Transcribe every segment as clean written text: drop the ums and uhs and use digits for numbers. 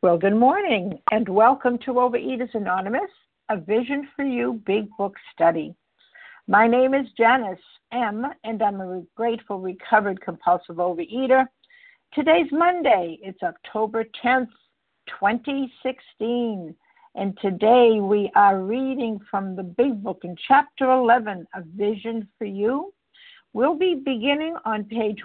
Well, good morning and welcome to Overeaters Anonymous, a Vision for You Big Book Study. My name is Janice M., and I'm a grateful recovered compulsive overeater. Today's Monday. It's October 10th, 2016, and today we are reading from the Big Book in Chapter 11, A Vision for You. We'll be beginning on page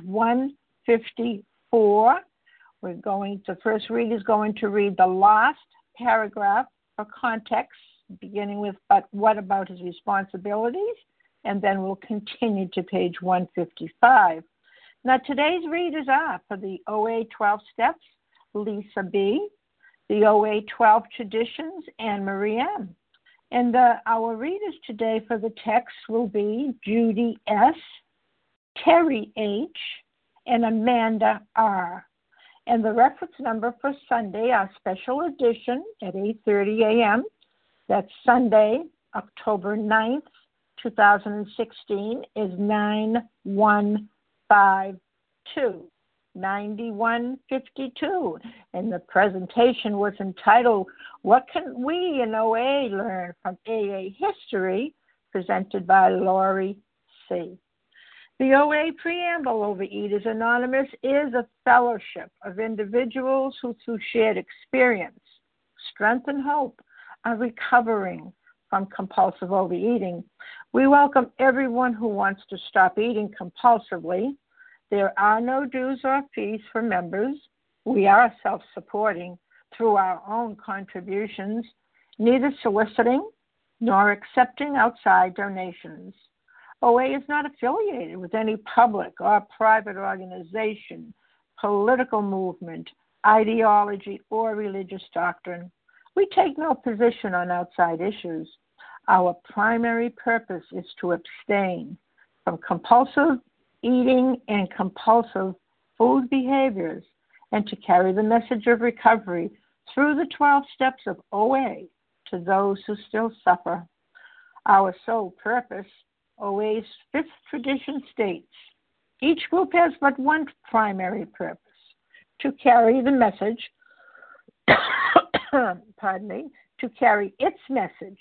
154. The first reader is going to read the last paragraph for context, beginning with "but what about his responsibilities?" and then we'll continue to page 155. Now, today's readers are, for the OA 12 Steps, Lisa B., the OA 12 Traditions, Anne Marie M. And our readers today for the text will be Judy S., Terry H., and Amanda R. And the reference number for Sunday, our special edition at 8:30 a.m., that's Sunday, October 9th, 2016, is 9152. 9152. And the presentation was entitled, "What Can We in OA Learn from AA History?" presented by Lori C. The OA Preamble, Overeaters Anonymous, is a fellowship of individuals who, through shared experience, strength, and hope, are recovering from compulsive overeating. We welcome everyone who wants to stop eating compulsively. There are no dues or fees for members. We are self-supporting through our own contributions, neither soliciting nor accepting outside donations. OA is not affiliated with any public or private organization, political movement, ideology, or religious doctrine. We take no position on outside issues. Our primary purpose is to abstain from compulsive eating and compulsive food behaviors and to carry the message of recovery through the 12 steps of OA to those who still suffer. Our sole purpose, OA's fifth tradition, states, each group has but one primary purpose, to carry the message, to carry its message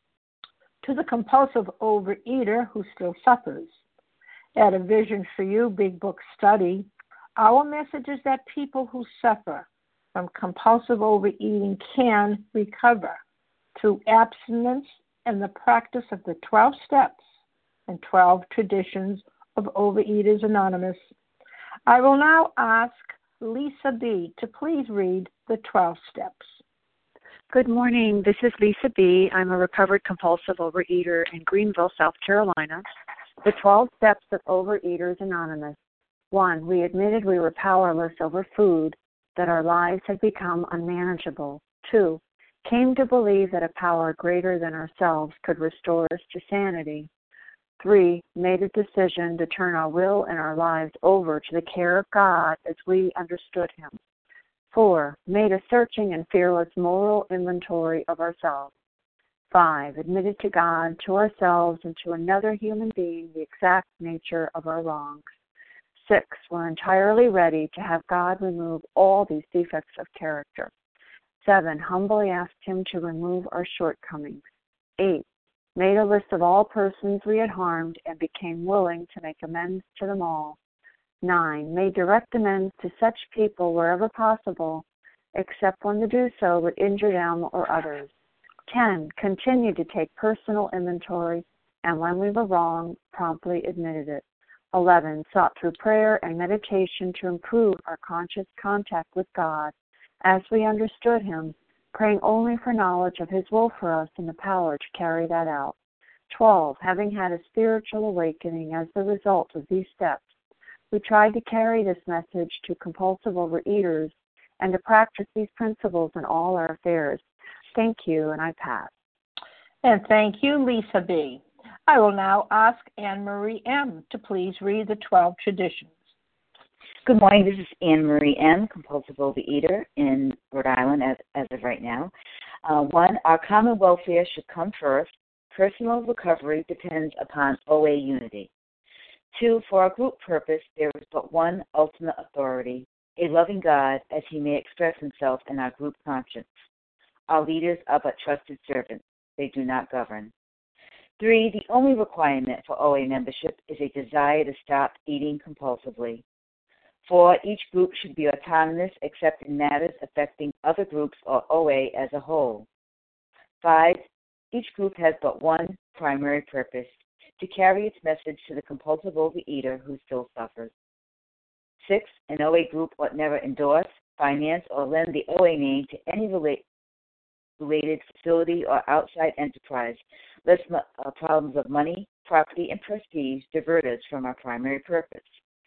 to the compulsive overeater who still suffers. At A Vision for You Big Book Study, our message is that people who suffer from compulsive overeating can recover through abstinence and the practice of the 12 steps and 12 traditions of Overeaters Anonymous. I will now ask Lisa B. to please read the 12 steps. Good morning. This is Lisa B. I'm a recovered compulsive overeater in Greenville, South Carolina. The 12 steps of Overeaters Anonymous. 1. We admitted we were powerless over food, that our lives had become unmanageable. 2. Came to believe that a power greater than ourselves could restore us to sanity. 3. Made a decision to turn our will and our lives over to the care of God as we understood Him. 4. Made a searching and fearless moral inventory of ourselves. 5. Admitted to God, to ourselves, and to another human being the exact nature of our wrongs. 6. We're entirely ready to have God remove all these defects of character. 7. Humbly asked Him to remove our shortcomings. 8. Made a list of all persons we had harmed and became willing to make amends to them all. 9. Made direct amends to such people wherever possible, except when to do so would injure them or others. 10. Continued to take personal inventory, and when we were wrong, promptly admitted it. 11. Sought through prayer and meditation to improve our conscious contact with God as we understood Him, praying only for knowledge of His will for us and the power to carry that out. 12. Having had a spiritual awakening as the result of these steps, we tried to carry this message to compulsive overeaters and to practice these principles in all our affairs. Thank you, and I pass. And thank you, Lisa B. I will now ask Anne Marie M. to please read the 12 traditions. Good morning. This is Anne Marie M., compulsive overeater in Rhode Island as of right now. 1, our common welfare should come first. Personal recovery depends upon OA unity. 2, for our group purpose, there is but one ultimate authority, a loving God as he may express himself in our group conscience. Our leaders are but trusted servants. They do not govern. 3, the only requirement for OA membership is a desire to stop eating compulsively. 4, each group should be autonomous except in matters affecting other groups or OA as a whole. 5, each group has but one primary purpose, to carry its message to the compulsive overeater who still suffers. 6, an OA group ought never endorse, finance, or lend the OA name to any related facility or outside enterprise, lest problems of money, property, and prestige divert us from our primary purpose.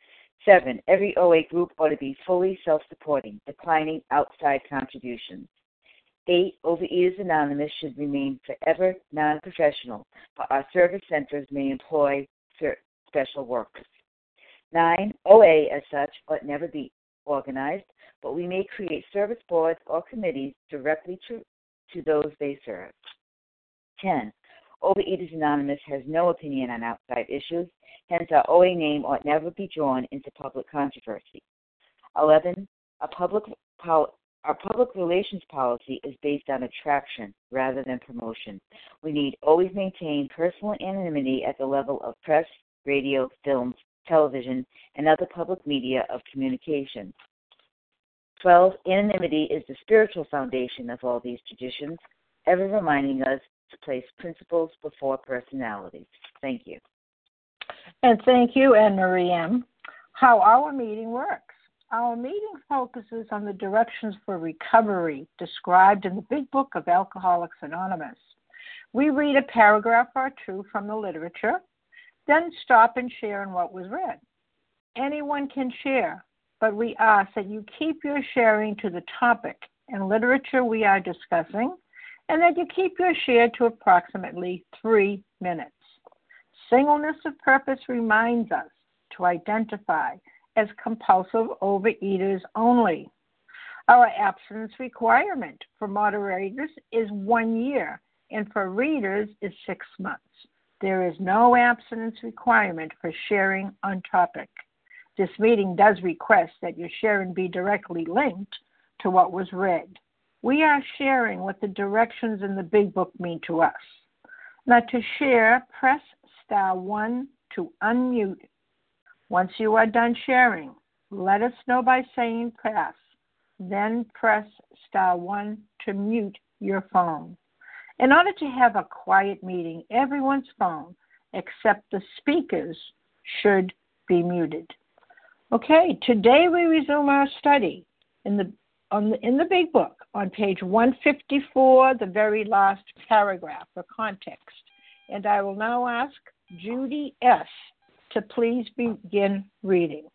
7, every OA group ought to be fully self-supporting, declining outside contributions. 8, Overeaters Anonymous should remain forever non-professional, but our service centers may employ special workers. 9, OA as such ought never be organized, but we may create service boards or committees directly to those they serve. 10, Overeaters Anonymous has no opinion on outside issues, hence our OA name ought never be drawn into public controversy. 11, our public relations policy is based on attraction rather than promotion. We need always maintain personal anonymity at the level of press, radio, films, television, and other public media of communication. 12, anonymity is the spiritual foundation of all these traditions, ever reminding us to place principles before personalities. Thank you. And thank you, Anne Marie M. How our meeting works. Our meeting focuses on the directions for recovery described in the Big Book of Alcoholics Anonymous. We read a paragraph or two from the literature, then stop and share in what was read. Anyone can share, but we ask that you keep your sharing to the topic and literature we are discussing, and that you keep your share to approximately 3 minutes. Singleness of purpose reminds us to identify as compulsive overeaters only. Our abstinence requirement for moderators is 1 year, and for readers is 6 months. There is no abstinence requirement for sharing on topic. This meeting does request that your sharing be directly linked to what was read. We are sharing what the directions in the Big Book mean to us. Now to share, press *1 to unmute. Once you are done sharing, let us know by saying pass. Then press *1 to mute your phone. In order to have a quiet meeting, everyone's phone, except the speakers, should be muted. Okay, today we resume our study in the Big Book on page 154, the very last paragraph for context. And I will now ask Judy S. to please begin reading.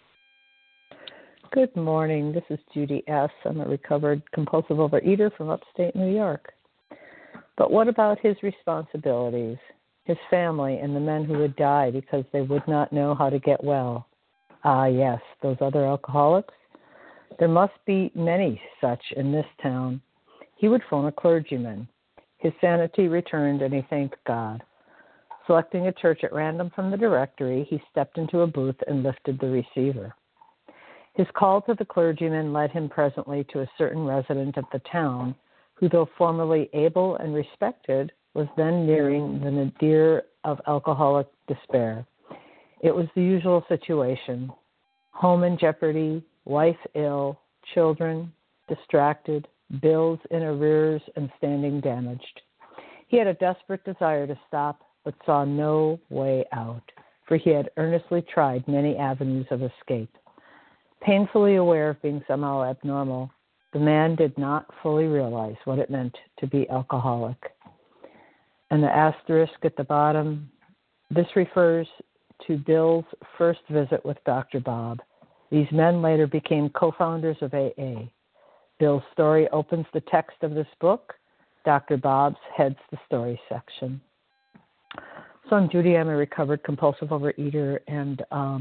Good morning. This is Judy S. I'm a recovered compulsive overeater from upstate New York. But what about his responsibilities, his family, and the men who would die because they would not know how to get well? Ah, yes, those other alcoholics. There must be many such in this town. He would phone a clergyman. His sanity returned, and he thanked God. Selecting a church at random from the directory, he stepped into a booth and lifted the receiver. His call to the clergyman led him presently to a certain resident of the town, who, though formerly able and respected, was then nearing the nadir of alcoholic despair. It was the usual situation: home in jeopardy, wife ill, children distracted, bills in arrears, and standing damaged. He had a desperate desire to stop, but saw no way out, for he had earnestly tried many avenues of escape. Painfully aware of being somehow abnormal, the man did not fully realize what it meant to be alcoholic. And the asterisk at the bottom, this refers to Bill's first visit with Dr. Bob. These men later became co-founders of AA. Bill's story opens the text of this book. Dr. Bob's heads the story section. So I'm Judy. I'm a recovered compulsive overeater. And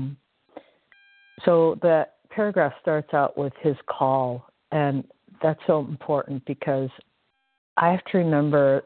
so the paragraph starts out with his call. And that's so important because I have to remember,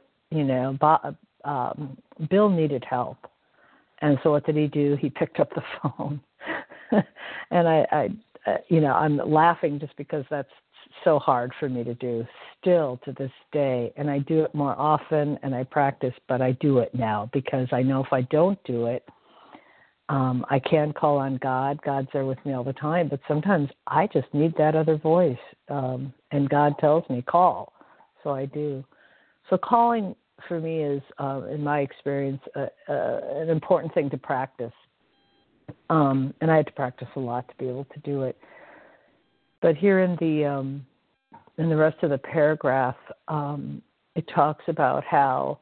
Bill needed help. And so what did he do? He picked up the phone. And I I'm laughing just because that's so hard for me to do still to this day. And I do it more often and I practice, but I do it now because I know if I don't do it, I can call on God. God's there with me all the time, but sometimes I just need that other voice. And God tells me, call. So I do. So calling for me is, in my experience, an important thing to practice. And I had to practice a lot to be able to do it. But here in the rest of the paragraph, it talks about how,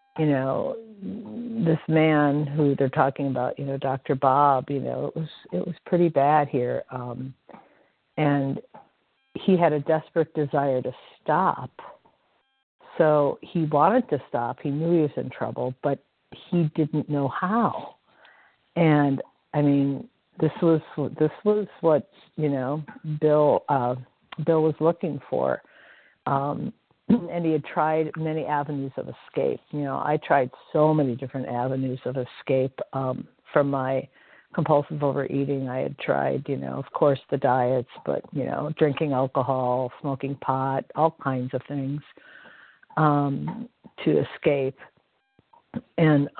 this man who they're talking about, Dr. Bob, it was pretty bad here, and he had a desperate desire to stop. So he wanted to stop. He knew he was in trouble, but he didn't know how. And I mean, this was what Bill was looking for. And he had tried many avenues of escape. I tried so many different avenues of escape from my compulsive overeating. I had tried, of course, the diets, but, drinking alcohol, smoking pot, all kinds of things to escape. And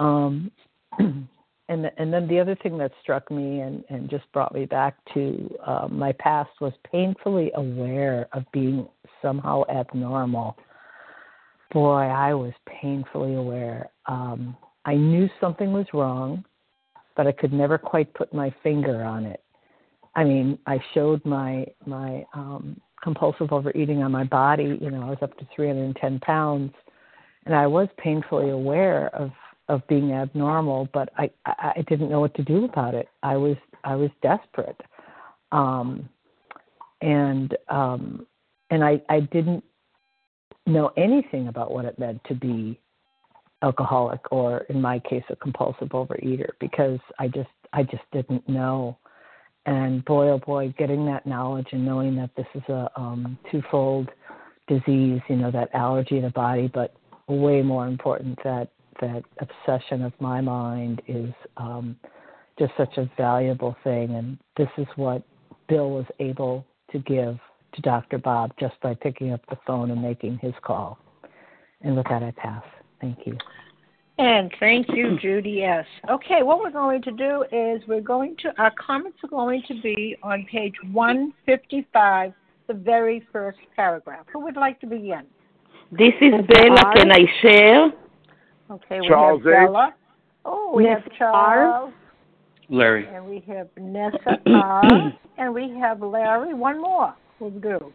then the other thing that struck me and just brought me back to my past was painfully aware of being somehow abnormal. Boy, I was painfully aware. I knew something was wrong, but I could never quite put my finger on it. I mean, I showed my compulsive overeating on my body. I was up to 310 pounds, and I was painfully aware of being abnormal, but I didn't know what to do about it. I was desperate, and I didn't know anything about what it meant to be alcoholic, or in my case, a compulsive overeater, because I just didn't know. And boy, oh boy, getting that knowledge and knowing that this is a twofold disease, that allergy in the body, but way more important, that obsession of my mind is just such a valuable thing. And this is what Bill was able to give to Dr. Bob just by picking up the phone and making his call. And with that, I pass. Thank you. And thank you, Judy S. Okay, what we're going to do is our comments are going to be on page 155, the very first paragraph. Who would like to begin? This is Bella. Can I share? Okay, Charles we have Bella. Oh, we have Charles. Larry. And we have Nessa R. And we have Larry. One more will do.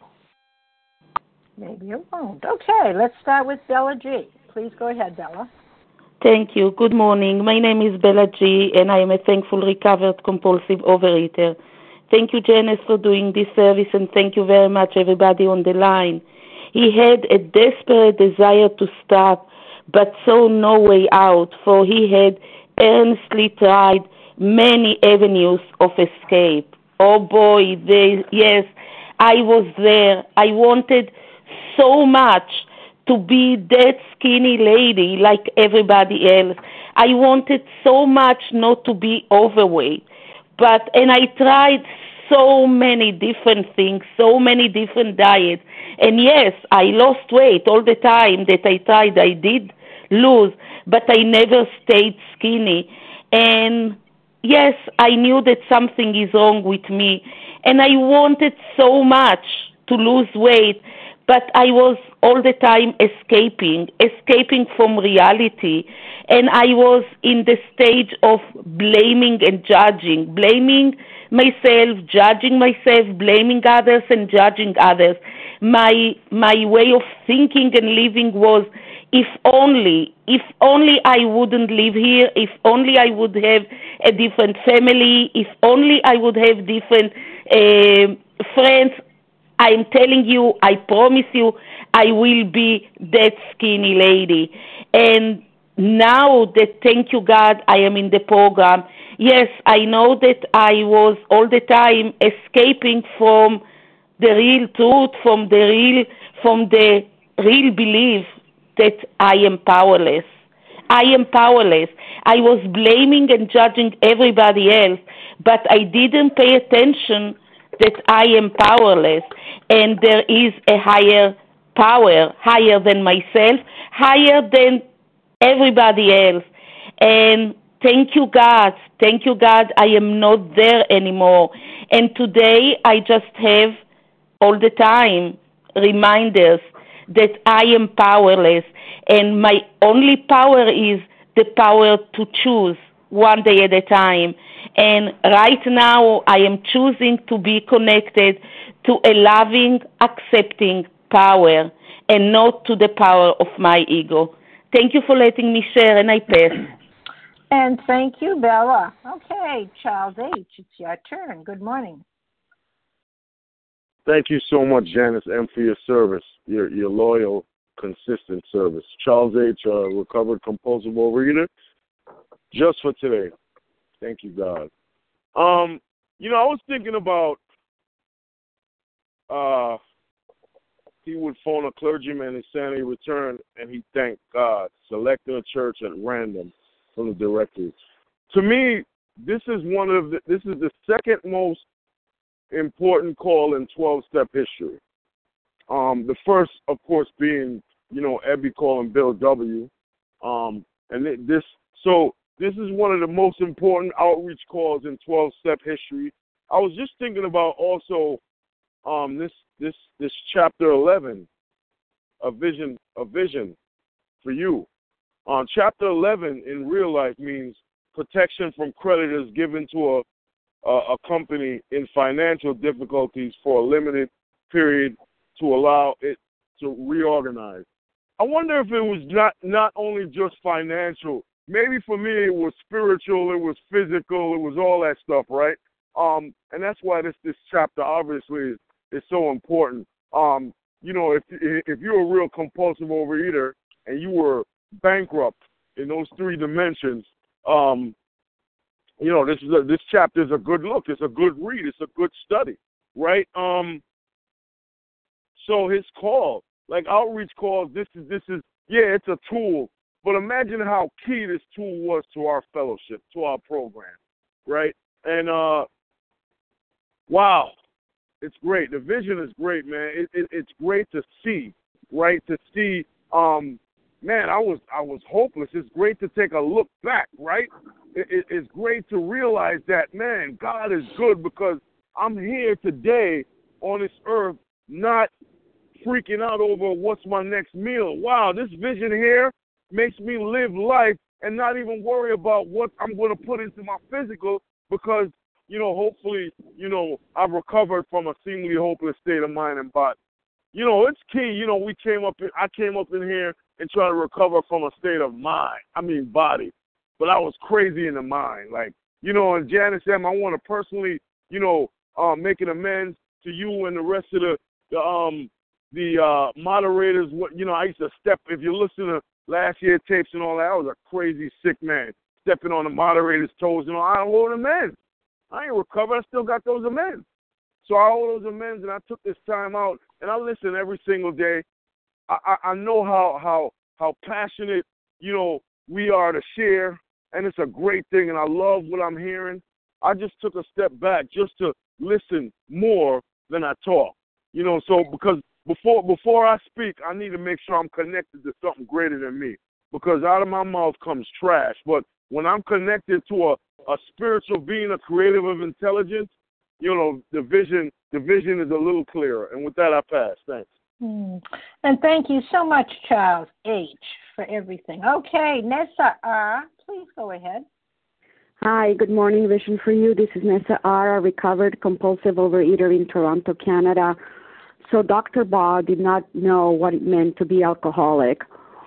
Maybe it won't. Okay, let's start with Bella G. Please go ahead, Bella. Thank you. Good morning. My name is Bella G., and I am a thankful recovered compulsive overeater. Thank you, Janice, for doing this service, and thank you very much, everybody on the line. He had a desperate desire to stop, but saw no way out, for he had earnestly tried many avenues of escape. Oh boy, yes, I was there. I wanted so much to be that skinny lady like everybody else. I wanted so much not to be overweight. And I tried so many different things, so many different diets. And yes, I lost weight all the time that I tried. I did lose, but I never stayed skinny. And yes, I knew that something is wrong with me. And I wanted so much to lose weight, but I was all the time escaping from reality. And I was in the stage of blaming and judging, blaming myself, judging myself, blaming others and judging others. My way of thinking and living was, if only I wouldn't live here, if only I would have a different family, if only I would have different friends. I'm telling you, I promise you, I will be that skinny lady. And now that, thank you God, I am in the program, yes, I know that I was all the time escaping from the real truth, from the real belief that I am powerless. I am powerless. I was blaming and judging everybody else, but I didn't pay attention that I am powerless, and there is a higher power, higher than myself, higher than everybody else. And thank you, God. Thank you, God. I am not there anymore. And today I just have all the time reminders that I am powerless, and my only power is the power to choose one day at a time. And right now I am choosing to be connected to a loving, accepting power and not to the power of my ego. Thank you for letting me share, and I pass. And thank you, Bella. Okay, Charles H., it's your turn. Good morning. Thank you so much, Janice M., for your service, your loyal, consistent service. Charles H., recovered compulsive overeater, just for today. Thank you, God. I was thinking about he would phone a clergyman in sanity return, and he thanked God, selecting a church at random from the directory. To me, this is the second most important call in 12-step history. The first, of course, being, Ebby calling Bill W. This is one of the most important outreach calls in 12-step history. I was just thinking about also this chapter 11, a vision for you. Chapter 11 in real life means protection from creditors given to a company in financial difficulties for a limited period to allow it to reorganize. I wonder if it was not only just financial. Maybe for me it was spiritual, it was physical, it was all that stuff, right? And that's why this chapter obviously is so important. If you're a real compulsive overeater and you were bankrupt in those three dimensions, this chapter is a good look. It's a good read. It's a good study, right? So his call, like outreach calls, this is it's a tool. But imagine how key this tool was to our fellowship, to our program, right? And wow, it's great. The vision is great, man. It's great to see, right? To see, man, I was hopeless. It's great to take a look back, right? It's great to realize that, man, God is good because I'm here today on this earth not freaking out over what's my next meal. Wow, this vision here makes me live life and not even worry about what I'm going to put into my physical because, hopefully, I've recovered from a seemingly hopeless state of mind and body. It's key. I came up in here and tried to recover from a state of body. But I was crazy in the mind. And Janice M., I want to personally, make an amends to you and the rest of the moderators. I used to step, if you listen to last year's tapes and all that, I was a crazy sick man, stepping on the moderator's toes. I owe them amends. I ain't recovered. I still got those amends. So I owe those amends, and I took this time out, and I listen every single day. I know how passionate, we are to share, and it's a great thing, and I love what I'm hearing. I just took a step back just to listen more than I talk. So because before I speak, I need to make sure I'm connected to something greater than me, because out of my mouth comes trash. But when I'm connected to a spiritual being, a creative of intelligence, the vision is a little clearer. And with that, I pass. Thanks. And thank you so much, Charles H., for everything. Okay, Nessa R., please go ahead. Hi, good morning, Vision for You. This is Nessa R., a recovered compulsive overeater in Toronto, Canada. So Dr. Baugh did not know what it meant to be alcoholic.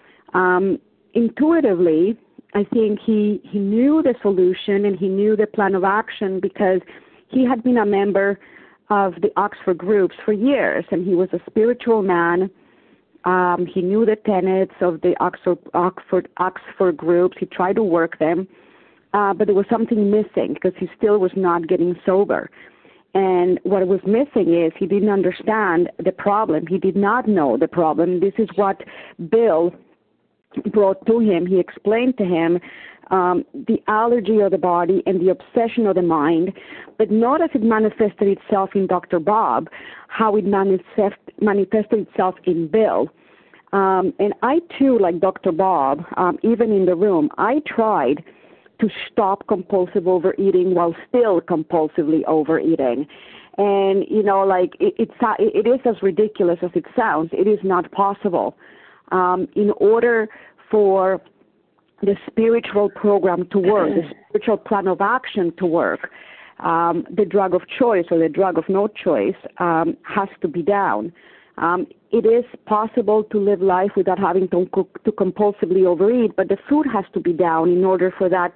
Intuitively, I think he knew the solution and he knew the plan of action because he had been a member of the Oxford groups for years, and he was a spiritual man. He knew the tenets of the Oxford groups. He tried to work them, but there was something missing because he still was not getting sober. And what was missing is he didn't understand the problem. He did not know the problem. This is what Bill brought to him. He explained to him the allergy of the body and the obsession of the mind, but not as it manifested itself in Dr. Bob, how it manifested itself in Bill. And I, too, like Dr. Bob, even in the room, I tried to stop compulsive overeating while still compulsively overeating. And, it is as ridiculous as it sounds. It is not possible. In order for the spiritual program to work, the spiritual plan of action to work, the drug of choice or the drug of no choice has to be down. It is possible to live life without having to compulsively overeat, but the food has to be down in order for that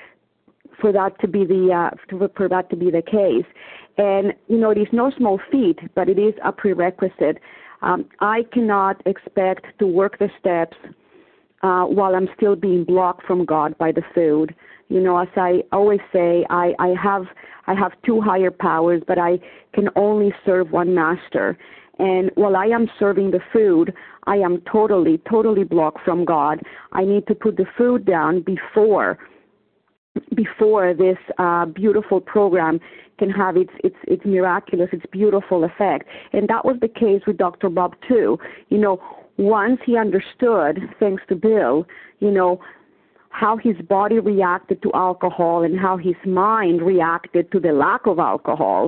to be the case. And it is no small feat, but it is a prerequisite. I cannot expect to work the steps while I'm still being blocked from God by the food. As I always say, I have two higher powers, but I can only serve one master. And while I am serving the food, I am totally blocked from God. I need to put the food down before this beautiful program can have its miraculous, its beautiful effect. And that was the case with Dr. Bob too. Once he understood, thanks to Bill, how his body reacted to alcohol and how his mind reacted to the lack of alcohol,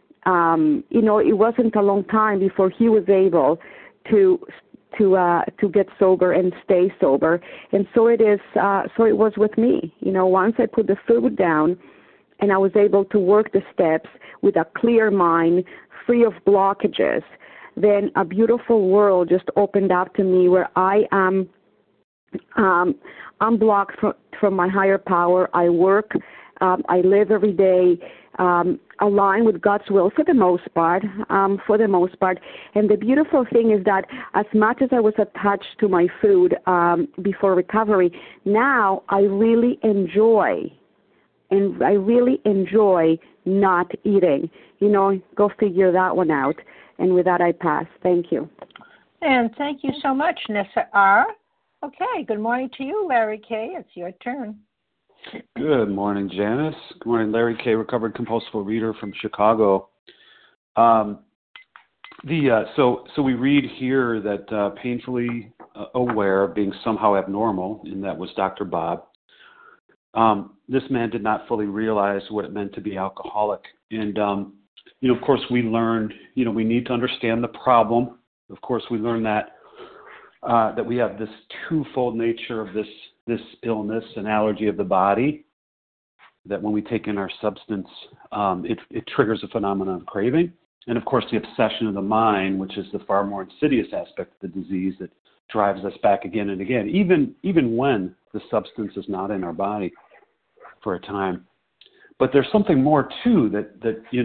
it wasn't a long time before he was able to get sober and stay sober. And so it was with me. Once I put the food down and I was able to work the steps with a clear mind, free of blockages, then a beautiful world just opened up to me where I am unblocked from my higher power. I work, I live every day, aligned with God's will for the most part. And the beautiful thing is that as much as I was attached to my food before recovery, now I really enjoy not eating. Go figure that one out. And with that, I pass. Thank you. And thank you so much, Nissa R. Okay, good morning to you, Larry K. It's your turn. Good morning, Janice. Good morning, Larry K., recovered compulsive reader from Chicago. So we read here that painfully aware of being somehow abnormal, and that was Dr. Bob. This man did not fully realize what it meant to be alcoholic. And, of course, we learned, we need to understand the problem. Of course, we learned that we have this twofold nature of this illness and allergy of the body, that when we take in our substance, it triggers a phenomenon of craving. And, of course, the obsession of the mind, which is the far more insidious aspect of the disease that drives us back again and again, even when the substance is not in our body for a time. But there's something more, too, that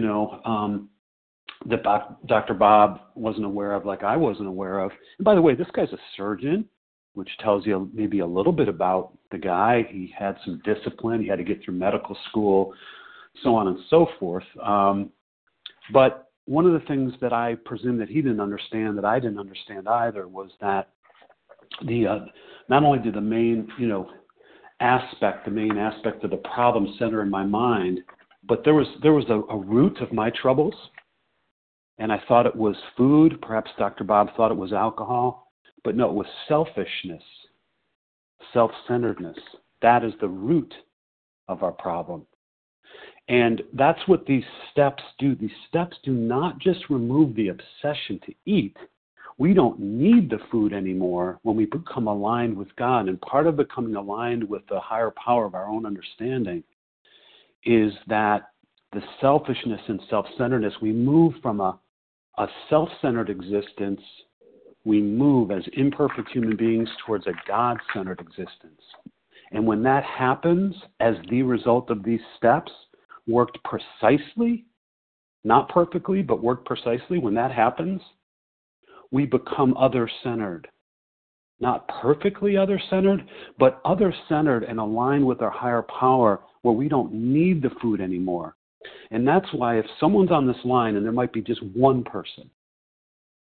Dr. Bob wasn't aware of, like I wasn't aware of. And by the way, this guy's a surgeon, which tells you maybe a little bit about the guy. He had some discipline. He had to get through medical school, so on and so forth. But one of the things that I presume that he didn't understand, that I didn't understand either, was that not only did the main aspect of the problem center in my mind, but there was a root of my troubles, and I thought it was food. Perhaps Dr. Bob thought it was alcohol, but no, it was selfishness, self-centeredness. That is the root of our problem. And that's what these steps do. These steps do not just remove the obsession to eat. We don't need the food anymore when we become aligned with God. And part of becoming aligned with the higher power of our own understanding is that the selfishness and self-centeredness, we move from a self-centered existence, we move as imperfect human beings towards a God-centered existence. And when that happens, as the result of these steps, worked precisely, not perfectly, but worked precisely, when that happens, we become other-centered. Not perfectly other-centered, but other-centered and aligned with our higher power, where we don't need the food anymore. And that's why if someone's on this line, and there might be just one person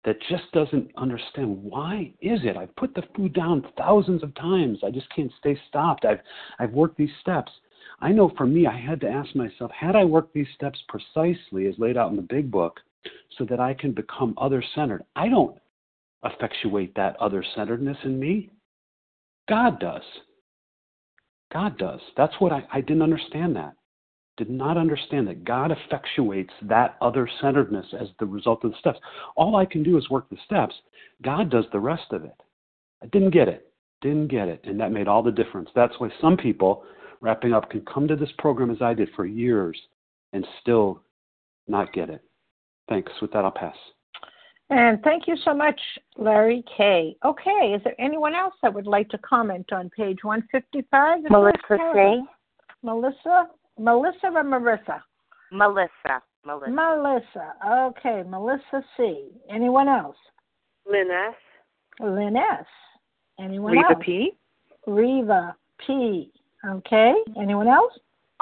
that just doesn't understand, why is it? I've put the food down thousands of times. I just can't stay stopped. I've worked these steps. I know for me, I had to ask myself, had I worked these steps precisely as laid out in the big book so that I can become other-centered? I don't effectuate that other-centeredness in me. God does. God does. That's what I didn't understand that. Did not understand that God effectuates that other-centeredness as the result of the steps. All I can do is work the steps. God does the rest of it. I didn't get it. And that made all the difference. That's why some people, wrapping up, can come to this program as I did for years and still not get it. Thanks. With that, I'll pass. And thank you so much, Larry K. Okay, is there anyone else that would like to comment on page 155? Melissa C. Melissa or Marissa? Melissa. Okay, Melissa C. Anyone else? Lynn S. Anyone Reva else? P. Reva P. Okay, anyone else?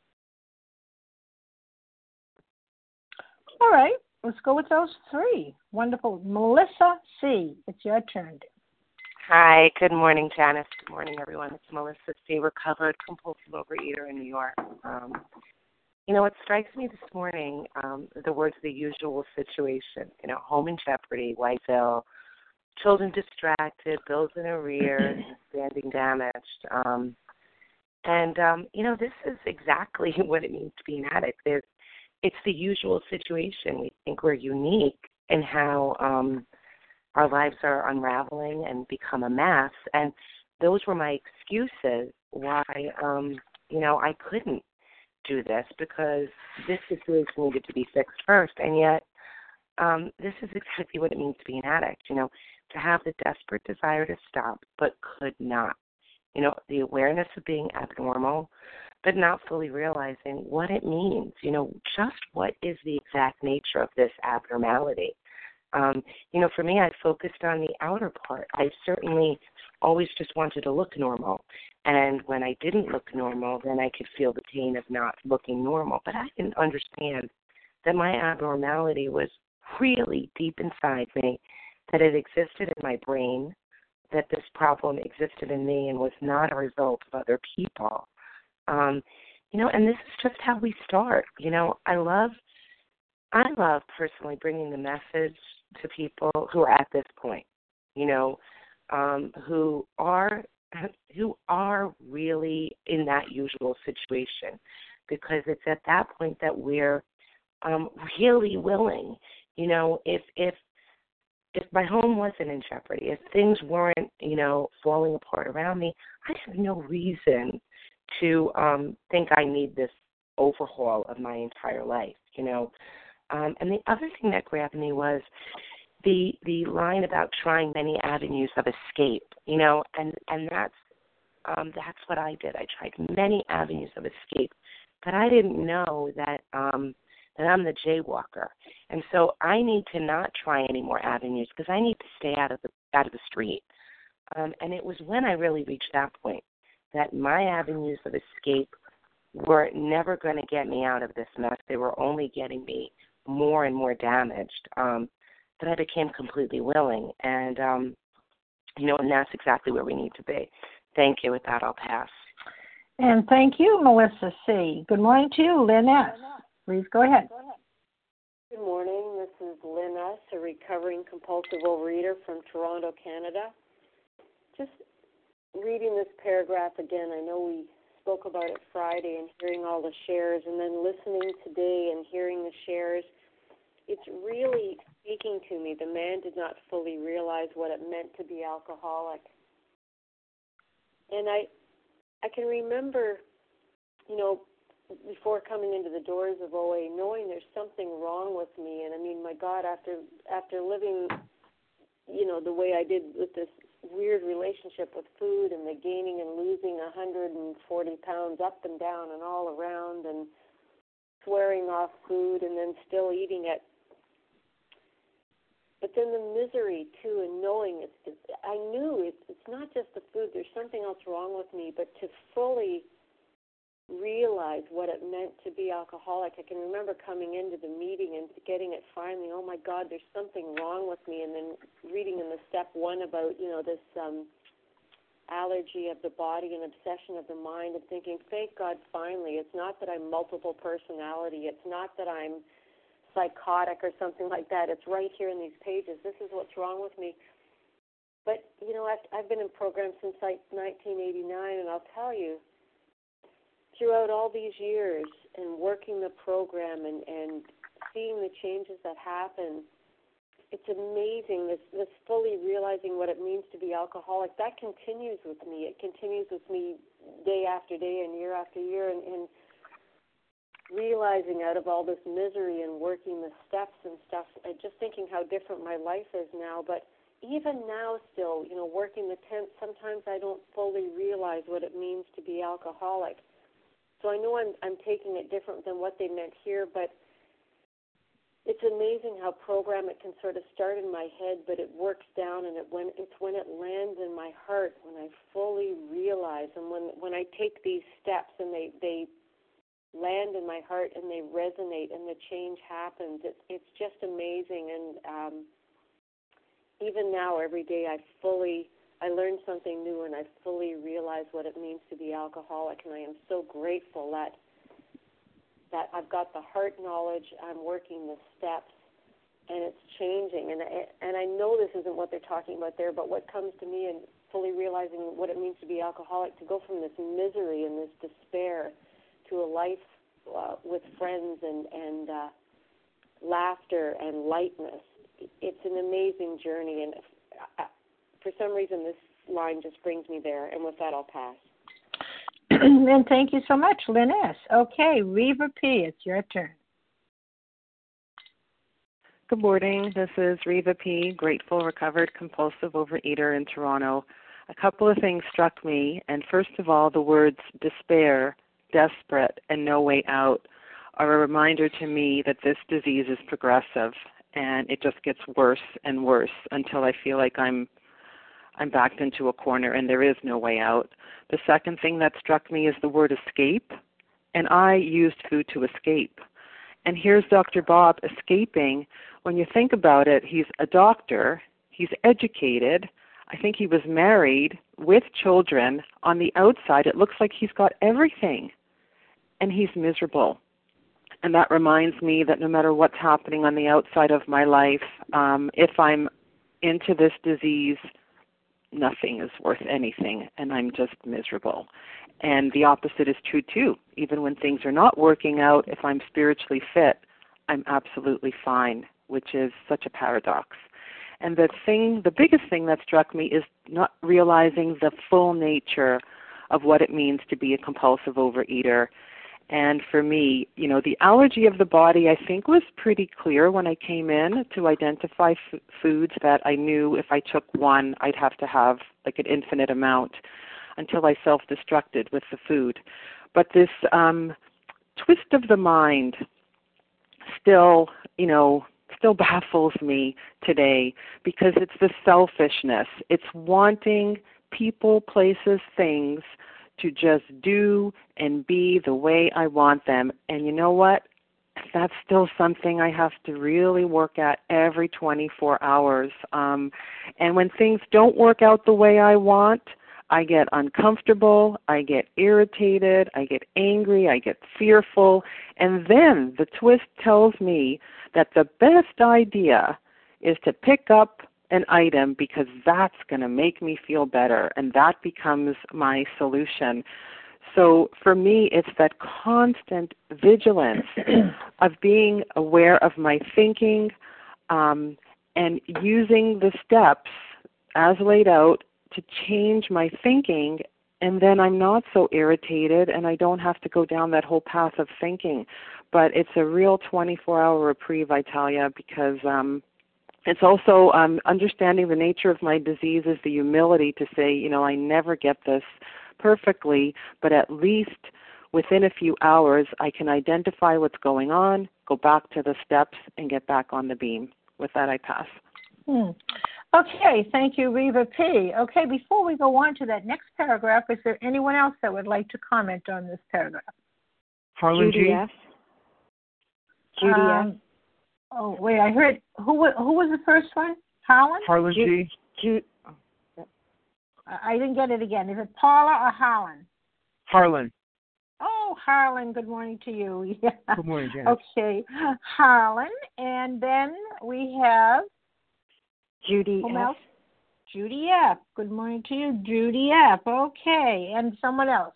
All right, let's go with those three. Wonderful. Melissa C., it's your turn. Hi, good morning, Janice. Good morning, everyone. It's Melissa C., recovered compulsive overeater in New York. What strikes me this morning, the words "the usual situation," home in jeopardy, wife ill, children distracted, bills in arrears, standing damaged. This is exactly what it means to be an addict. It's the usual situation. We think we're unique in how our lives are unraveling and become a mess. And those were my excuses why, I couldn't do this, because this situation needed to be fixed first. And yet, this is exactly what it means to be an addict, to have the desperate desire to stop but could not. The awareness of being abnormal, but not fully realizing what it means, just what is the exact nature of this abnormality. For me, I focused on the outer part. I certainly always just wanted to look normal. And when I didn't look normal, then I could feel the pain of not looking normal. But I didn't understand that my abnormality was really deep inside me, that it existed in my brain, that this problem existed in me and was not a result of other people. And this is just how we start. I love personally bringing the message to people who are at this point, who are really in that usual situation, because it's at that point that we're really willing. If my home wasn't in jeopardy, if things weren't, falling apart around me, I have no reason to think I need this overhaul of my entire life, And the other thing that grabbed me was the line about trying many avenues of escape, and that's what I did. I tried many avenues of escape, but I didn't know that that I'm the jaywalker, and so I need to not try any more avenues because I need to stay out of the street. And it was when I really reached that point that my avenues of escape were never going to get me out of this mess. They were only getting me more and more damaged. That I became completely willing, and and that's exactly where we need to be. Thank you. With that, I'll pass. And thank you, Melissa C. Good morning to you, Lynn S. Please go ahead. Good morning. This is Lynn S., a recovering compulsive overeater from Toronto, Canada. Just reading this paragraph again, I know we spoke about it Friday and hearing all the shares, and then listening today and hearing the shares, it's really speaking to me. The man did not fully realize what it meant to be alcoholic. And I can remember, before coming into the doors of OA, knowing there's something wrong with me. And I mean, my God, after living, the way I did with this weird relationship with food and the gaining and losing 140 pounds up and down and all around and swearing off food and then still eating it. But then the misery, too, and knowing I knew it's not just the food. There's something else wrong with me. But to fully realize what it meant to be alcoholic. I can remember coming into the meeting and getting it finally, oh my God, there's something wrong with me, and then reading in the step 1 about, this allergy of the body and obsession of the mind, and thinking, thank God, finally, it's not that I'm multiple personality, it's not that I'm psychotic or something like that, it's right here in these pages, this is what's wrong with me. But, I've been in programs since like 1989, and I'll tell you, throughout all these years and working the program and seeing the changes that happen, it's amazing, this fully realizing what it means to be alcoholic. That continues with me. It continues with me day after day and year after year, and realizing out of all this misery and working the steps and stuff, and just thinking how different my life is now. But even now still, working the tent, sometimes I don't fully realize what it means to be alcoholic. So I know I'm taking it different than what they meant here, but it's amazing how it can sort of start in my head, but it works down, and it's when it lands in my heart, when I fully realize, and when I take these steps and they land in my heart and they resonate and the change happens. It's just amazing, and even now, every day, I learn something new, and I fully realize what it means to be alcoholic, and I am so grateful that I've got the heart knowledge, I'm working the steps, and it's changing. And I know this isn't what they're talking about there, but what comes to me and fully realizing what it means to be alcoholic, to go from this misery and this despair to a life with friends and laughter and lightness. It's an amazing journey, and for some reason this line just brings me there, and with that I'll pass. And thank you so much, Lynn S. Okay, Reva P., it's your turn. Good morning. This is Reva P., grateful, recovered, compulsive overeater in Toronto. A couple of things struck me, and first of all, the words despair, desperate, and no way out are a reminder to me that this disease is progressive, and it just gets worse and worse until I feel like I'm backed into a corner and there is no way out. The second thing that struck me is the word escape, and I used food to escape. And here's Dr. Bob escaping. When you think about it, he's a doctor, he's educated, I think he was married with children. On the outside, it looks like he's got everything, and he's miserable. And that reminds me that no matter what's happening on the outside of my life, if I'm into this disease, nothing is worth anything, and I'm just miserable. And the opposite is true, too. Even when things are not working out, if I'm spiritually fit, I'm absolutely fine, which is such a paradox. And the biggest thing that struck me is not realizing the full nature of what it means to be a compulsive overeater. And for me, the allergy of the body, I think, was pretty clear when I came in to identify foods that I knew if I took one, I'd have to have like an infinite amount until I self-destructed with the food. But this twist of the mind still baffles me today, because it's the selfishness. It's wanting people, places, things to just do and be the way I want them. And you know what? That's still something I have to really work at every 24 hours. And when things don't work out the way I want, I get uncomfortable, I get irritated, I get angry, I get fearful. And then the twist tells me that the best idea is to pick up an item because that's going to make me feel better, and that becomes my solution. So for me, it's that constant vigilance of being aware of my thinking and using the steps as laid out to change my thinking, and then I'm not so irritated and I don't have to go down that whole path of thinking. But it's a real 24-hour reprieve, I tell you, because it's also understanding the nature of my disease is the humility to say, I never get this perfectly, but at least within a few hours I can identify what's going on, go back to the steps, and get back on the beam. With that, I pass. Okay, thank you, Reva P. Okay, before we go on to that next paragraph, is there anyone else that would like to comment on this paragraph? Harlan Judy G. F. Judy F. Oh, wait, I heard, who was the first one? Harlan? Harlan G. I didn't get it again. Is it Paula or Harlan? Harlan. Oh, Harlan, good morning to you. Yeah. Good morning, Janet. Okay, Harlan, and then we have Judy whom F. else? Judy F. Good morning to you, Judy F. Okay, and someone else.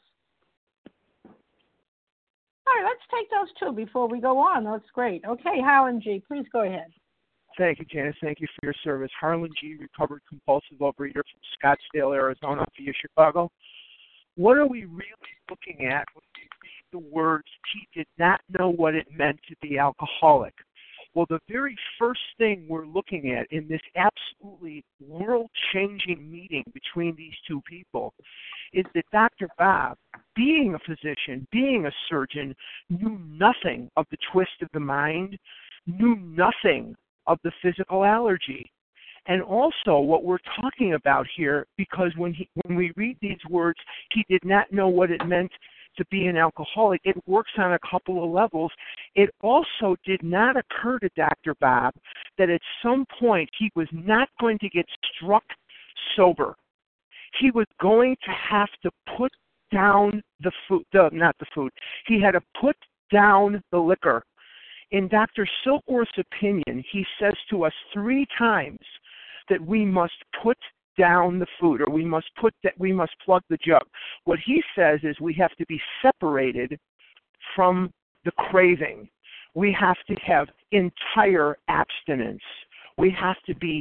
All right, let's take those two before we go on. That's great. Okay, Harlan G., please go ahead. Thank you, Janice. Thank you for your service. Harlan G., recovered compulsive overeater from Scottsdale, Arizona, via Chicago. What are we really looking at when we read the words, he did not know what it meant to be alcoholic? Well, the very first thing we're looking at in this absolutely world-changing meeting between these two people is that Dr. Bob, being a physician, being a surgeon, knew nothing of the twist of the mind, knew nothing of the physical allergy. And also what we're talking about here, because when we read these words, he did not know what it meant to be an alcoholic, it works on a couple of levels. It also did not occur to Dr. Bob that at some point he was not going to get struck sober. He was going to have to put down the food, he had to put down the liquor. In Dr. Silkworth's opinion, he says to us 3 times that we must put down the food, or we must plug the jug. What he says is we have to be separated from the craving. We have to have entire abstinence. We have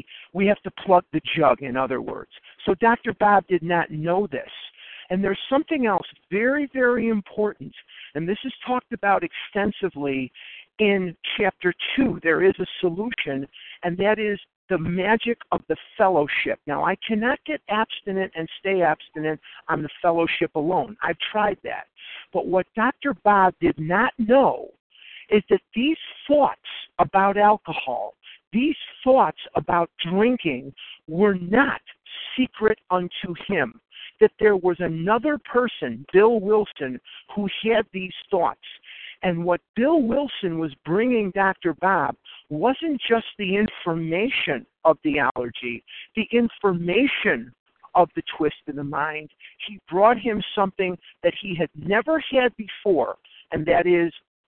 to plug the jug, in other words. So Dr. Bob did not know this. And there's something else very, very important, and this is talked about extensively in Chapter 2. There is a solution, and that is the magic of the fellowship. Now, I cannot get abstinent and stay abstinent on the fellowship alone. I've tried that. But what Dr. Bob did not know is that these thoughts about alcohol, these thoughts about drinking, were not secret unto him. That there was another person, Bill Wilson, who had these thoughts. And what Bill Wilson was bringing Dr. Bob wasn't just the information of the allergy, the information of the twist in the mind. He brought him something that he had never had before, and that is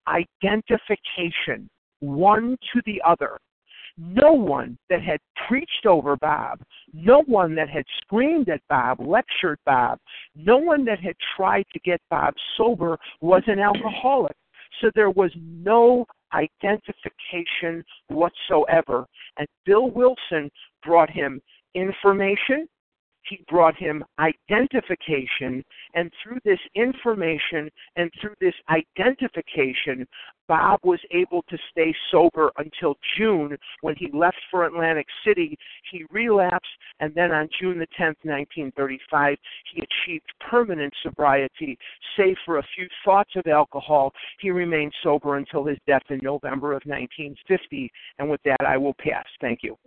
identification, one to the other. No one that had preached over Bob, no one that had screamed at Bob, lectured Bob, no one that had tried to get Bob sober was an alcoholic. So there was no identification whatsoever. And Bill Wilson brought him information, he brought him identification, and through this information and through this identification, Bob was able to stay sober until June, when he left for Atlantic City. He relapsed, and then on June the 10th, 1935, he achieved permanent sobriety. Save for a few thoughts of alcohol, he remained sober until his death in November of 1950. And with that, I will pass. Thank you.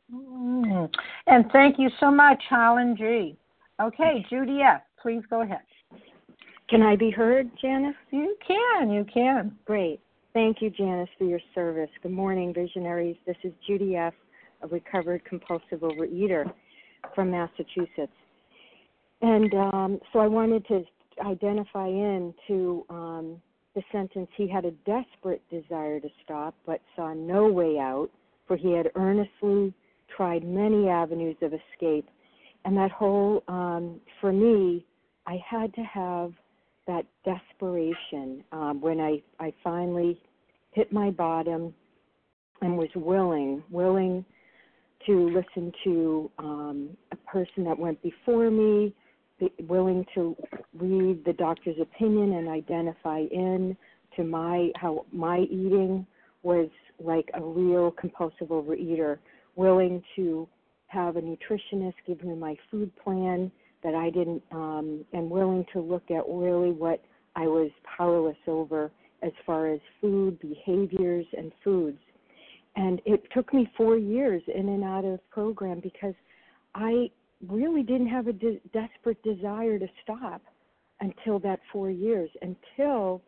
And thank you so much, Harlan G. Okay, Judy F., please go ahead. Can I be heard, Janice? You can. Great. Thank you, Janice, for your service. Good morning, visionaries. This is Judy F., a recovered compulsive overeater from Massachusetts. And so I wanted to identify into the sentence, he had a desperate desire to stop, but saw no way out, for he had earnestly tried many avenues of escape. And that whole, for me, I had to have that desperation when I finally hit my bottom and was willing to listen to a person that went before me, willing to read the doctor's opinion and identify in to how my eating was like a real compulsive overeater, willing to have a nutritionist give me my food plan that I didn't, and willing to look at really what I was powerless over as far as food, behaviors, and foods. And it took me 4 years in and out of program because I really didn't have a desperate desire to stop until that 4 years, until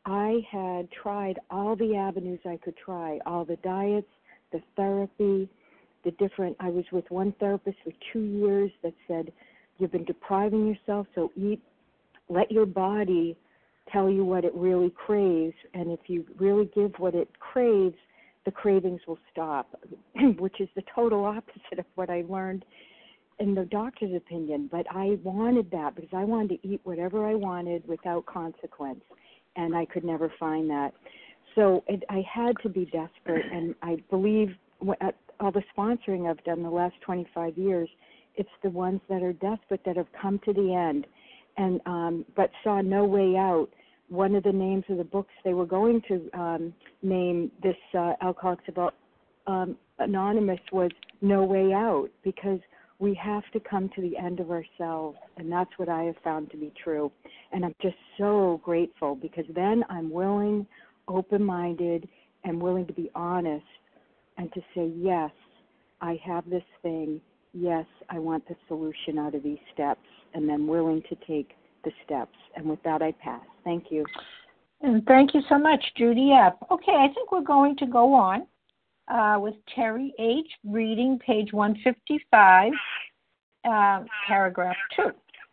I had tried all the avenues I could try, all the diets, the therapy, the different, I was with one therapist for 2 years that said, you've been depriving yourself, so eat, let your body tell you what it really craves, and if you really give what it craves, the cravings will stop, which is the total opposite of what I learned in the doctor's opinion. But I wanted that because I wanted to eat whatever I wanted without consequence, and I could never find that. So I had to be desperate, and I believe all the sponsoring I've done the last 25 years, it's the ones that are desperate that have come to the end and but saw no way out. One of the names of the books they were going to name this Alcoholics Anonymous was No Way Out, because we have to come to the end of ourselves, and that's what I have found to be true. And I'm just so grateful, because then I'm willing, open-minded, and willing to be honest and to say, yes, I have this thing. Yes, I want the solution out of these steps, and then willing to take the steps. And with that, I pass. Thank you. And thank you so much, Judy F. Okay, I think we're going to go on with Terry H. reading page 155, paragraph 2.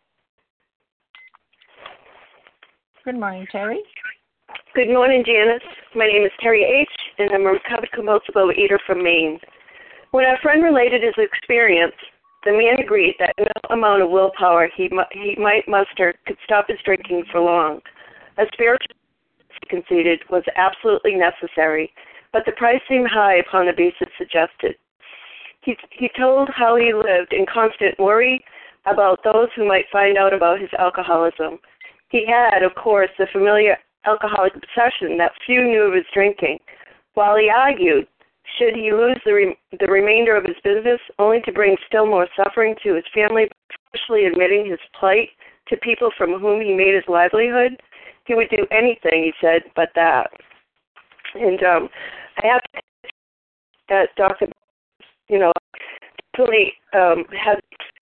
Good morning, Terry. Good morning, Janice. My name is Terry H., and I'm a recovered compulsive overeater from Maine. When our friend related his experience, the man agreed that no amount of willpower he might muster could stop his drinking for long. A spiritual, he conceded, was absolutely necessary, but the price seemed high upon the basis suggested. He told how he lived in constant worry about those who might find out about his alcoholism. He had, of course, the familiar alcoholic obsession that few knew of his drinking, while he argued, should he lose the remainder of his business only to bring still more suffering to his family, especially admitting his plight to people from whom he made his livelihood? He would do anything, he said, but that. And I have to that Dr. Definitely had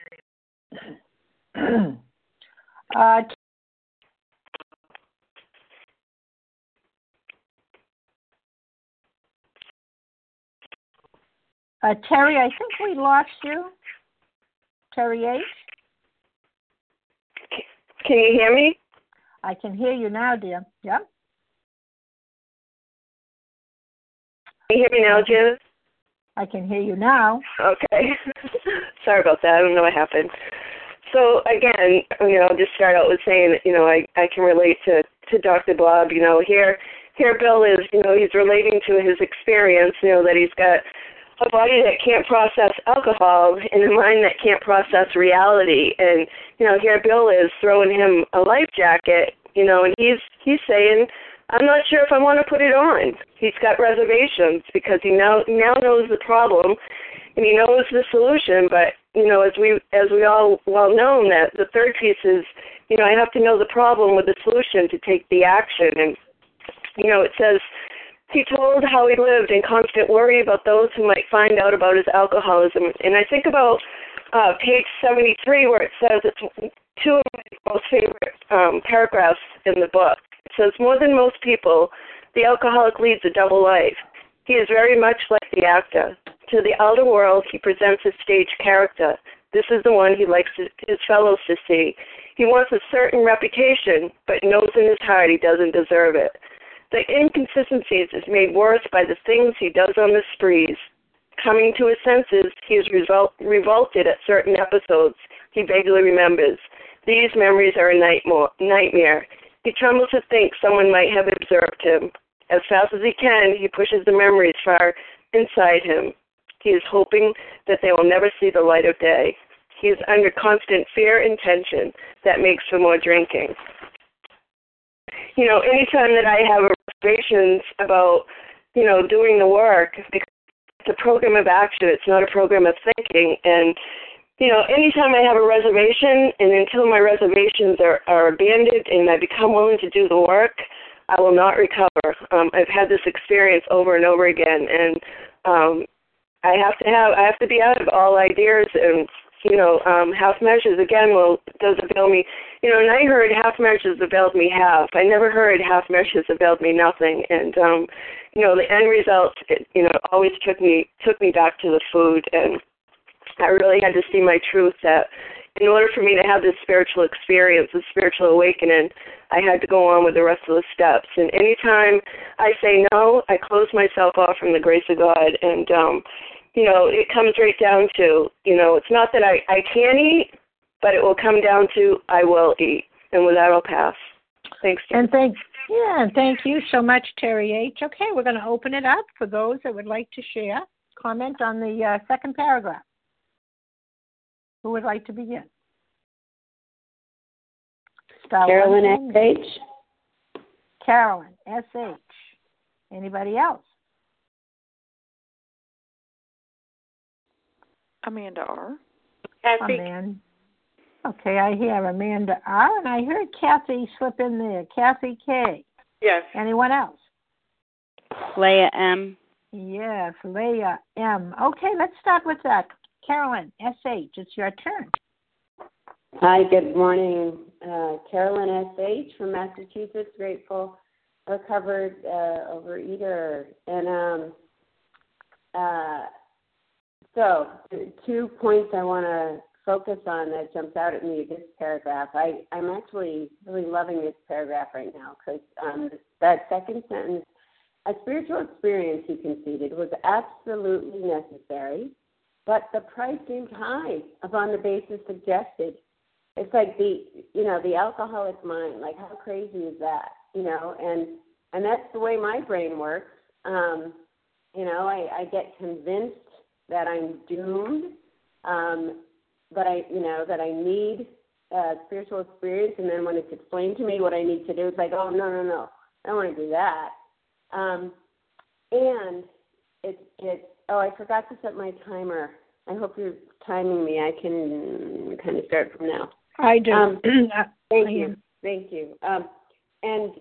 Terry, I think we lost you. Terry H. Can you hear me? I can hear you now, dear. Yep. Can you hear me now, Janice? I can hear you now. Okay. Sorry about that. I don't know what happened. So, again, I'll just start out with saying that, I can relate to Dr. Blob. Here Bill is, he's relating to his experience, that he's got a body that can't process alcohol and a mind that can't process reality. And, here Bill is throwing him a life jacket, and he's saying, I'm not sure if I want to put it on. He's got reservations because he now knows the problem and he knows the solution. But, as we all well know, that the third piece is, I have to know the problem with the solution to take the action. And, it says, he told how he lived in constant worry about those who might find out about his alcoholism. And I think about page 73 where it says, it's two of my most favorite paragraphs in the book. It says, more than most people, the alcoholic leads a double life. He is very much like the actor. To the outer world, he presents a stage character. This is the one he likes his fellows to see. He wants a certain reputation, but knows in his heart he doesn't deserve it. The inconsistencies is made worse by the things he does on the sprees. Coming to his senses, he is revolted at certain episodes he vaguely remembers. These memories are a nightmare. He trembles to think someone might have observed him. As fast as he can, he pushes the memories far inside him. He is hoping that they will never see the light of day. He is under constant fear and tension that makes for more drinking. Anytime that I have reservations about, doing the work, because it's a program of action, it's not a program of thinking. And, anytime I have a reservation, and until my reservations are abandoned and I become willing to do the work, I will not recover. I've had this experience over and over again, and I have to be out of all ideas and half measures again does avail me. And I heard half measures availed me half. I never heard half measures availed me nothing. And the end result, always took me back to the food, and I really had to see my truth that in order for me to have this spiritual experience, this spiritual awakening, I had to go on with the rest of the steps. And anytime I say no, I close myself off from the grace of God. And, it comes right down to, it's not that I can eat, but it will come down to I will eat. And with that, I'll pass. Thanks, Jen. And thank you so much, Terry H. Okay, we're going to open it up for those that would like to share, comment on the second paragraph. Who would like to begin? Carolyn S.H. Carolyn S.H. Anybody else? Amanda R. Kathy. Okay, I hear Amanda R. And I heard Kathy slip in there. Kathy K. Yes. Anyone else? Leah M. Yes, Leah M. Okay, let's start with that. Carolyn S.H., it's your turn. Hi, good morning. Carolyn S.H. from Massachusetts, grateful, recovered overeater. And so 2 points I want to focus on that jumps out at me, this paragraph. I'm actually really loving this paragraph right now because that second sentence, a spiritual experience, he conceded, was absolutely necessary. But the price seemed high upon the basis suggested. It's like the alcoholic mind. Like, how crazy is that? And that's the way my brain works. I get convinced that I'm doomed, that I need a spiritual experience. And then when it's explained to me what I need to do, it's like, oh, no, I don't want to do that. And I forgot to set my timer. I hope you're timing me. I can kind of start from now. I do. Thank you. And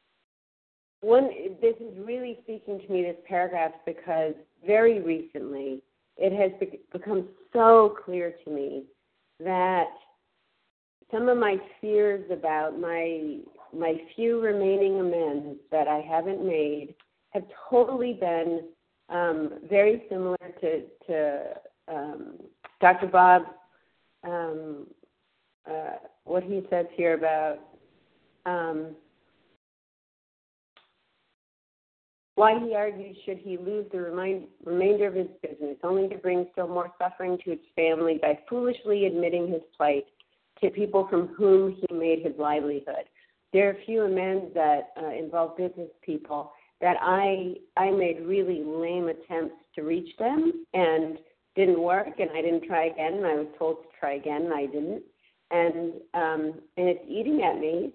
this is really speaking to me, this paragraph, because very recently it has become so clear to me that some of my fears about my few remaining amends that I haven't made have totally been very similar to Dr. Bob, what he says here about why he argues should he lose the remainder of his business, only to bring still more suffering to its family by foolishly admitting his plight to people from whom he made his livelihood. There are a few amends that involve business people that I made really lame attempts to reach them and didn't work, and I didn't try again, and I was told to try again, and I didn't. And it's eating at me,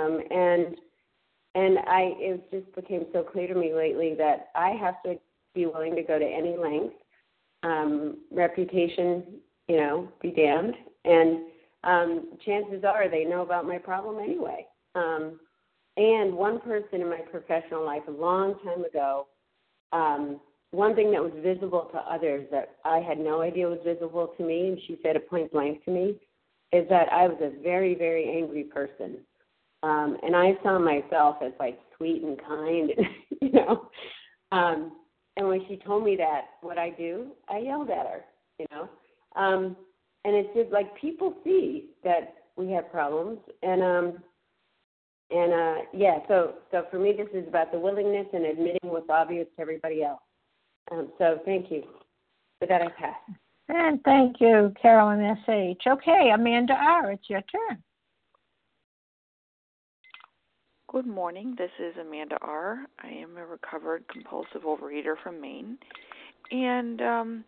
it just became so clear to me lately that I have to be willing to go to any length, reputation, be damned, and chances are they know about my problem anyway. And one person in my professional life a long time ago, one thing that was visible to others that I had no idea was visible to me, and she said it point blank to me, is that I was a very, very angry person. And I saw myself as like sweet and kind, and when she told me that, what I do, I yelled at her, and it's just like people see that we have problems, so for me this is about the willingness and admitting what's obvious to everybody else. So thank you. With that, I pass. And thank you, Carolyn S.H. Okay, Amanda R., it's your turn. Good morning. This is Amanda R. I am a recovered compulsive overeater from Maine. And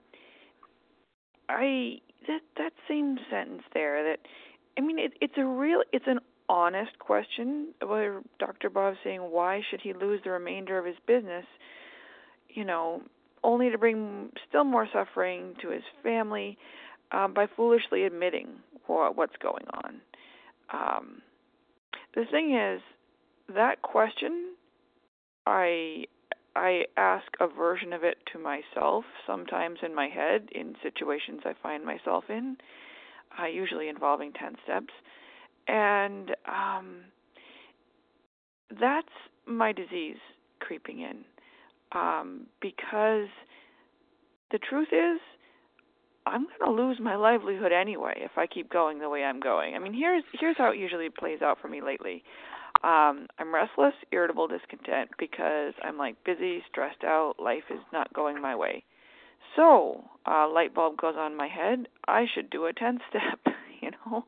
that same sentence there, it's an honest question where Dr. Bob's saying, why should he lose the remainder of his business, only to bring still more suffering to his family by foolishly admitting what's going on. The thing is, that question, I I ask a version of it to myself, sometimes in my head, in situations I find myself in, usually involving 10 steps. And that's my disease creeping in. Because the truth is, I'm going to lose my livelihood anyway if I keep going the way I'm going. I mean, here's how it usually plays out for me lately. I'm restless, irritable, discontent because I'm like busy, stressed out, life is not going my way. So, light bulb goes on in my head, I should do a 10-step, you know.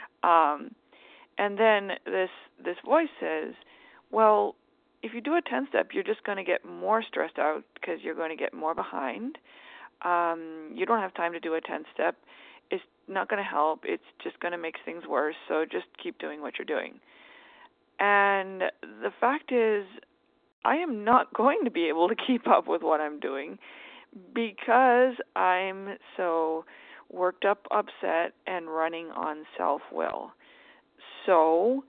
And then this voice says, well, if you do a 10-step, you're just going to get more stressed out because you're going to get more behind. You don't have time to do a 10-step. It's not going to help. It's just going to make things worse. So just keep doing what you're doing. And the fact is, I am not going to be able to keep up with what I'm doing because I'm so worked up, upset, and running on self-will. So,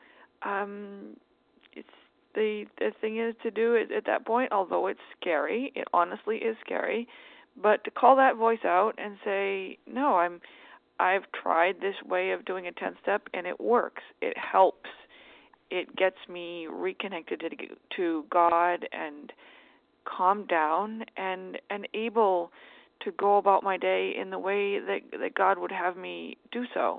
it's the thing is to do it at that point, although it's scary, it honestly is scary, but to call that voice out and say, no, I've tried this way of doing a 10-step and it works. It helps. It gets me reconnected to God and calmed down and able to go about my day in the way that God would have me do so.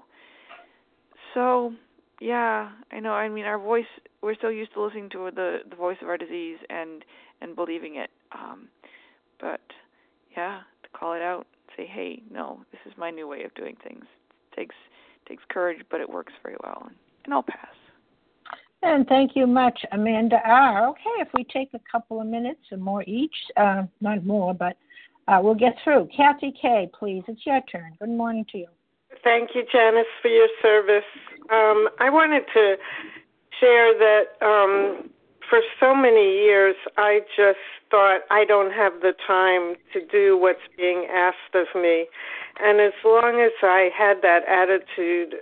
So, yeah, I know. I mean, our voice, we're so used to listening to the voice of our disease and believing it. But, yeah, to call it out, say, hey, no, this is my new way of doing things. It takes courage, but it works very well. And I'll pass. And thank you much, Amanda R. Okay, if we take a couple of minutes or more each, not more, but we'll get through. Kathy K., please, it's your turn. Good morning to you. Thank you, Janice, for your service. I wanted to share that for so many years, I just thought I don't have the time to do what's being asked of me. And as long as I had that attitude,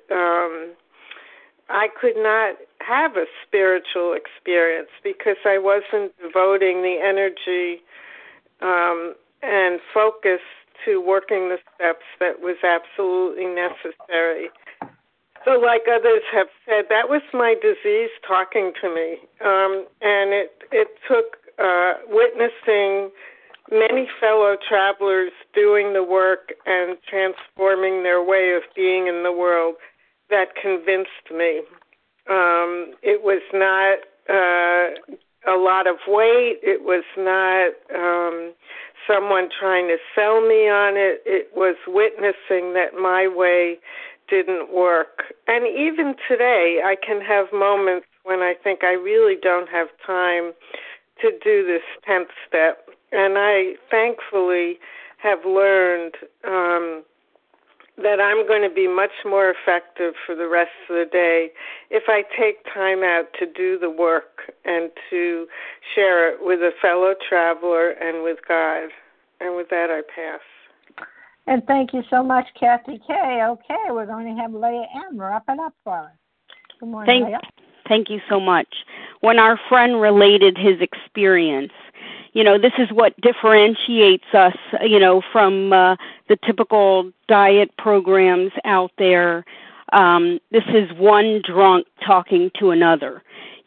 I could not have a spiritual experience because I wasn't devoting the energy and focus to working the steps that was absolutely necessary. So like others have said, that was my disease talking to me. And it took witnessing many fellow travelers doing the work and transforming their way of being in the world that convinced me. It was not a lot of weight. It was not someone trying to sell me on it. It was witnessing that my way didn't work. And even today, I can have moments when I think I really don't have time to do this 10th step. And I thankfully have learned that I'm going to be much more effective for the rest of the day if I take time out to do the work and to share it with a fellow traveler and with God. And with that, I pass. And thank you so much, Kathy K. Okay, we're going to have Leah M. wrap it up for us. Good morning, Leah. Thank you so much. When our friend related his experience, this is what differentiates us, from the typical diet programs out there. This is one drunk talking to another.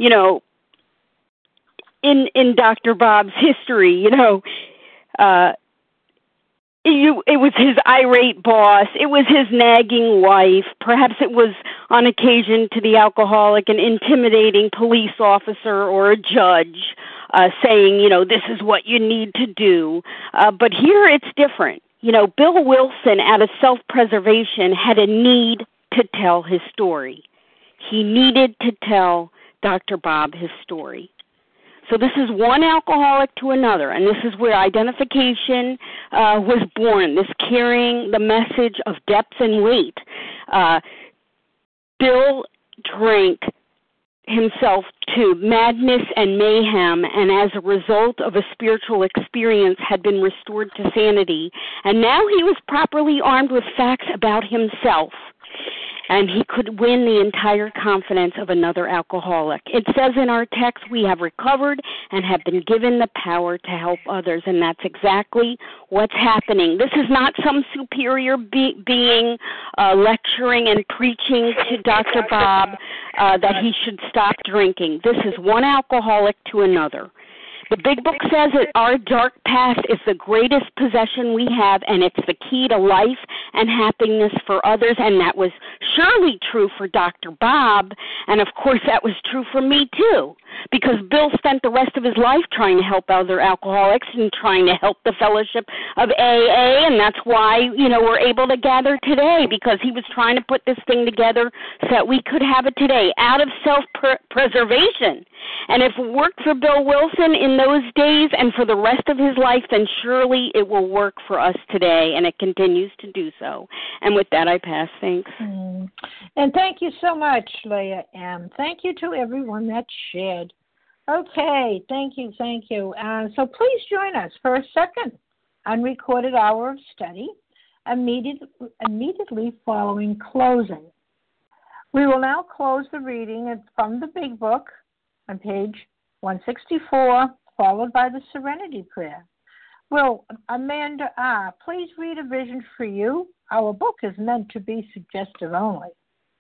In Dr. Bob's history, it was his irate boss. It was his nagging wife. Perhaps it was on occasion to the alcoholic an intimidating police officer or a judge saying, this is what you need to do. But here it's different. Bill Wilson, out of self-preservation, had a need to tell his story. He needed to tell Dr. Bob his story. So this is one alcoholic to another, and this is where identification was born, this carrying the message of depth and weight. Bill drank himself to madness and mayhem, and as a result of a spiritual experience had been restored to sanity, and now he was properly armed with facts about himself. and he could win the entire confidence of another alcoholic. It says in our text, we have recovered and have been given the power to help others, and that's exactly what's happening. This is not some superior being lecturing and preaching to Dr. Bob that he should stop drinking. This is one alcoholic to another. The Big Book says that our dark past is the greatest possession we have, and it's the key to life and happiness for others, and that was surely true for Dr. Bob, and of course that was true for me too, because Bill spent the rest of his life trying to help other alcoholics and trying to help the fellowship of AA, and that's why, we're able to gather today, because he was trying to put this thing together so that we could have it today, out of self-preservation. And if it worked for Bill Wilson in those days and for the rest of his life, then surely it will work for us today, and it continues to do so. And with that, I pass. Thanks. And thank you so much, Leah M. Thank you to everyone that shared. Okay, thank you. So please join us for a second unrecorded hour of study immediately following closing. We will now close the reading from the Big Book on page 164, followed by the Serenity Prayer. Will Amanda R., please read A Vision for You? Our book is meant to be suggestive only.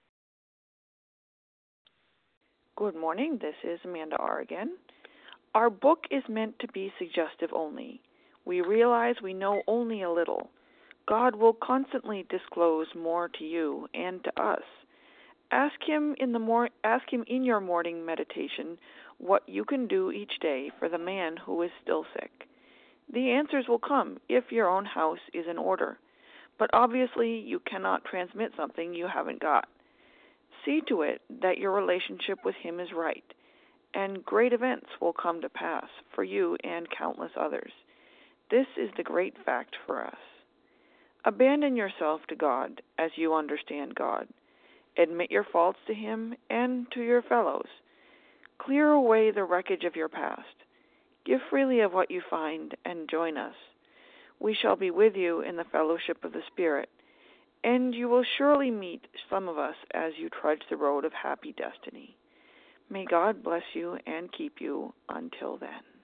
Good morning. This is Amanda R. again. Our book is meant to be suggestive only. We realize we know only a little. God will constantly disclose more to you and to us. Ask him in your morning meditation what you can do each day for the man who is still sick. The answers will come if your own house is in order, but obviously you cannot transmit something you haven't got. See to it that your relationship with him is right, and great events will come to pass for you and countless others. This is the great fact for us. Abandon yourself to God as you understand God. Admit your faults to him and to your fellows. Clear away the wreckage of your past. Give freely of what you find and join us. We shall be with you in the fellowship of the Spirit, and you will surely meet some of us as you trudge the road of happy destiny. May God bless you and keep you until then.